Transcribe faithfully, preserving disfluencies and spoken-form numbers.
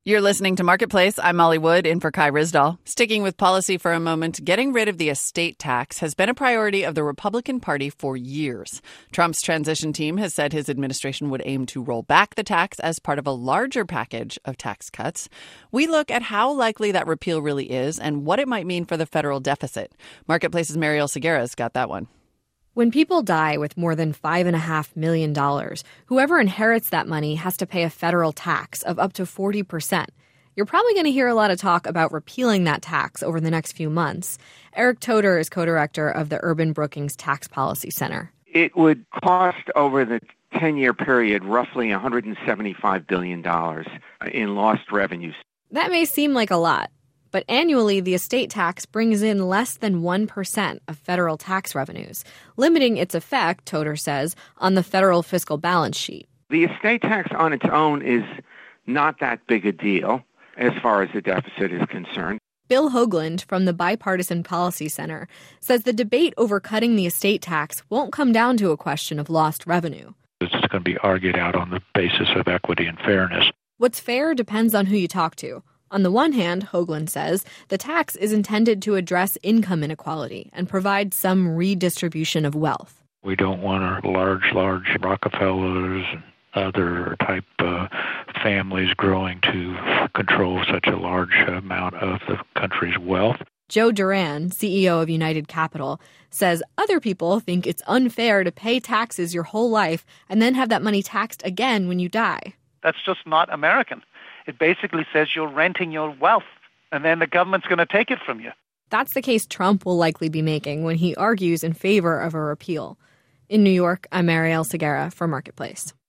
You're listening to Marketplace. I'm Molly Wood, in for Kai Ryssdal. Sticking with policy for a moment, getting rid of the estate tax has been a priority of the Republican Party for years. Trump's transition team has said his administration would aim to roll back the tax as part of a larger package of tax cuts. We look at how likely that repeal really is and what it might mean for the federal deficit. Marketplace's Mariel Seguera's got that one. When people die with more than five point five million dollars, whoever inherits that money has to pay a federal tax of up to forty percent. You're probably going to hear a lot of talk about repealing that tax over the next few months. Eric Toder is co-director of the Urban Brookings Tax Policy Center. It would cost over the ten-year period roughly one hundred seventy-five billion dollars in lost revenues. That may seem like a lot, but annually the estate tax brings in less than one percent of federal tax revenues, limiting its effect, Toder says, on the federal fiscal balance sheet. The estate tax on its own is not that big a deal as far as the deficit is concerned. Bill Hoagland from the Bipartisan Policy Center says the debate over cutting the estate tax won't come down to a question of lost revenue. It's going to be argued out on the basis of equity and fairness. What's fair depends on who you talk to. On the one hand, Hoagland says, the tax is intended to address income inequality and provide some redistribution of wealth. We don't want our large, large Rockefellers and other type uh, families growing to control such a large amount of the country's wealth. Joe Duran, C E O of United Capital, says other people think it's unfair to pay taxes your whole life and then have that money taxed again when you die. That's just not American. It basically says you're renting your wealth, and then the government's going to take it from you. That's the case Trump will likely be making when he argues in favor of a repeal. In New York, I'm Mariel Seguera for Marketplace.